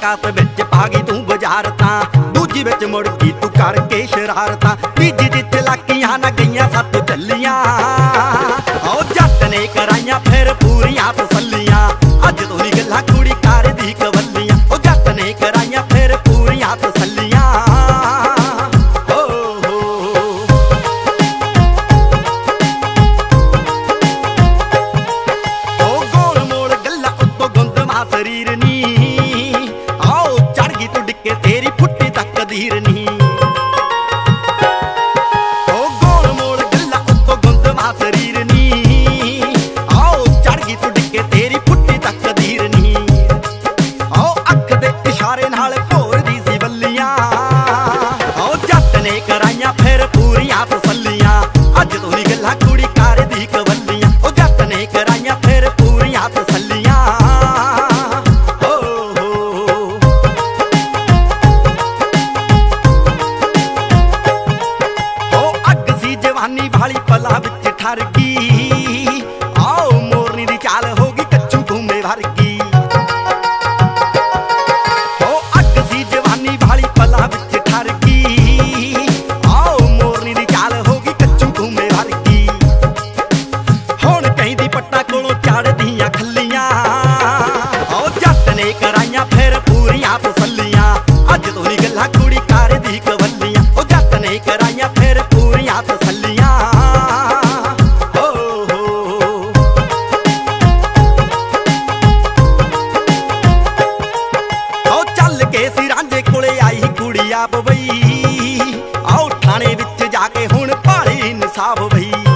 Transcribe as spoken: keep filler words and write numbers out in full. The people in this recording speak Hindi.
मुलाकात बिच भागी तू बाजार तां, दूजी बिच मुड़ गई तू करके शरारतां, तीजी जिथे लाकियां ना गईयां सत्त चलियां। ओ जट ने कराइयां फिर पूरियां तसल्लियां, अज तू नहीं गल्लां कुड़ी कर दी कवलियां। ओ जट ने कराइयां फिर पूरियां तसल्लियां। शरीर नी आओ चढ़ गई तू डिके तेरी फुट्टी तक कदीर नी। ओ गोल मोल गल्ला उत्तो गुंदमा शरीर नी आओ चढ़ गई तू डिके तेरी फुट्टी तक कदीर नी। आओ अख दे इशारे नाल घोर दी सी बल्लियां, आओ जट ने कराइयां फिर पूरियां तसल्लियां, अज तू नहीं गल्लां कुड़ी कर दी कवलियां। ओ जट ने कराइयां फिर पूरियां तसल्लियां। जवानी वाली पला विच ठर गई, आओ मोरनी दी चाल होगी कच्चू घूमे वर्गी। ओ अग सी जवानी वाली पला विच ठर गई, आओ मोरनी दी चाल होगी कच्चू घूमे वर्गी। हुण कहंदी पट्टा कोलों चढ़दियां खल्लियां, आओ जट ने कराइयां फिर पूरियां तसल्लियां, अज तू नहीं गल्लां कुड़ी कर दी कवलियां। ओ जट ने कराइयां फिर पूरियां तसल्लियां। आप बई आओ थाने विच जाके हुण भाले इंसाफ बई।